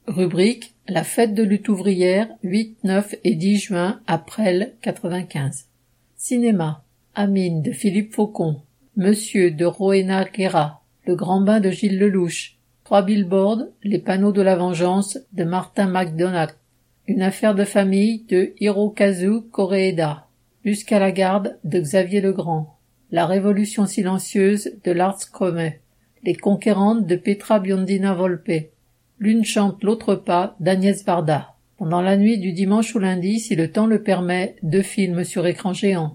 Rubrique La fête de lutte ouvrière, 8, 9 et 10 juin à Presles, 95. Cinéma. Amine de Philippe Faucon. Monsieur de Rowena Guerra. Le grand bain de Gilles Lelouch. 3 billboards, Les panneaux de la vengeance de Martin McDonagh. Une affaire de famille de Hirokazu Koreeda. Jusqu'à la garde de Xavier Legrand. La révolution silencieuse de Lars Krömer. Les conquérantes de Petra Biondina Volpe. L'une chante, l'autre pas, d'Agnès Varda. Pendant la nuit du dimanche au lundi, si le temps le permet, 2 films sur écran géant.